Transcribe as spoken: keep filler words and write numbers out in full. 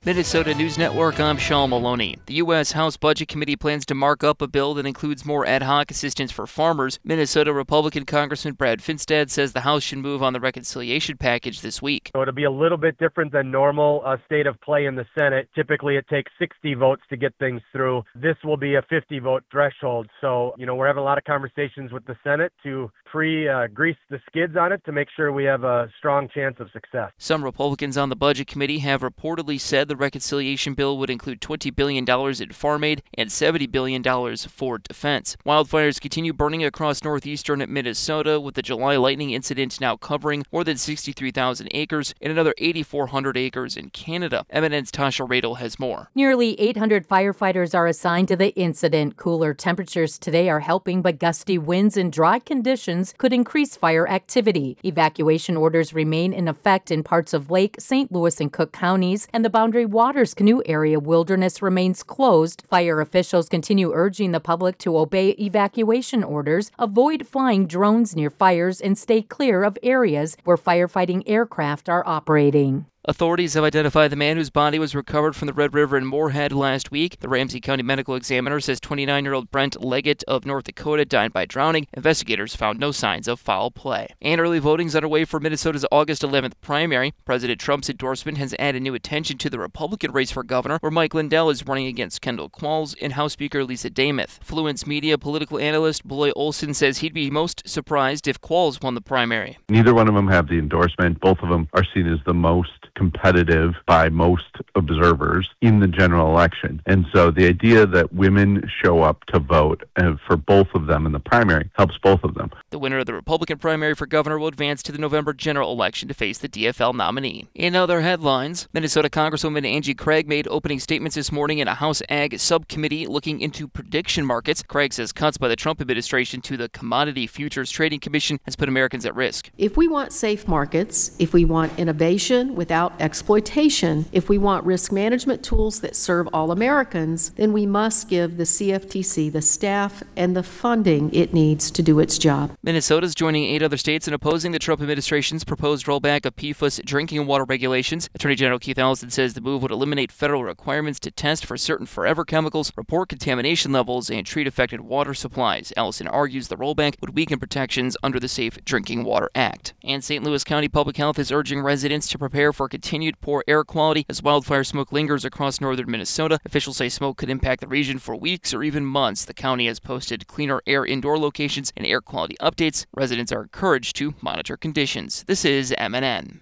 Minnesota News Network, I'm Sean Maloney. The U S House Budget Committee plans to mark up a bill that includes more ad hoc assistance for farmers. Minnesota Republican Congressman Brad Finstad says the House should move on the reconciliation package this week. So it'll be a little bit different than normal uh, state of play in the Senate. Typically it takes sixty votes to get things through. This will be a fifty vote threshold. So, you know, we're having a lot of conversations with the Senate to pre-grease uh, the skids on it to make sure we have a strong chance of success. Some Republicans on the Budget Committee have reportedly said the reconciliation bill would include twenty billion dollars in farm aid and seventy billion dollars for defense. Wildfires continue burning across northeastern Minnesota, with the July lightning incident now covering more than sixty-three thousand acres and another eight thousand four hundred acres in Canada. M N N's Tasha Radel has more. Nearly eight hundred firefighters are assigned to the incident. Cooler temperatures today are helping, but gusty winds and dry conditions could increase fire activity. Evacuation orders remain in effect in parts of Lake, Saint Louis, and Cook counties, and the Boundary Waters Canoe Area wilderness remains closed. Fire officials continue urging the public to obey evacuation orders, avoid flying drones near fires, and stay clear of areas where firefighting aircraft are operating. Authorities have identified the man whose body was recovered from the Red River in Moorhead last week. The Ramsey County Medical Examiner says twenty-nine-year-old Brent Leggett of North Dakota died by drowning. Investigators found no signs of foul play. And early voting's underway for Minnesota's August eleventh primary. President Trump's endorsement has added new attention to the Republican race for governor, where Mike Lindell is running against Kendall Qualls and House Speaker Lisa Damuth. Fluence Media political analyst Bloy Olson says he'd be most surprised if Qualls won the primary. Neither one of them have the endorsement. Both of them are seen as the most competitive by most observers in the general election. And so the idea that women show up to vote uh, for both of them in the primary helps both of them. The winner of the Republican primary for governor will advance to the November general election to face the D F L nominee. In other headlines, Minnesota Congresswoman Angie Craig made opening statements this morning in a House Ag subcommittee looking into prediction markets. Craig says cuts by the Trump administration to the Commodity Futures Trading Commission has put Americans at risk. If we want safe markets, if we want innovation without exploitation, if we want risk management tools that serve all Americans, then we must give the C F T C the staff and the funding it needs to do its job. Minnesota's joining eight other states in opposing the Trump administration's proposed rollback of P F A S drinking water regulations. Attorney General Keith Ellison says the move would eliminate federal requirements to test for certain forever chemicals, report contamination levels, and treat affected water supplies. Ellison argues the rollback would weaken protections under the Safe Drinking Water Act. And Saint Louis County Public Health is urging residents to prepare for continued poor air quality as wildfire smoke lingers across northern Minnesota. Officials say smoke could impact the region for weeks or even months. The county has posted cleaner air indoor locations and air quality updates. Residents are encouraged to monitor conditions. This is M N N.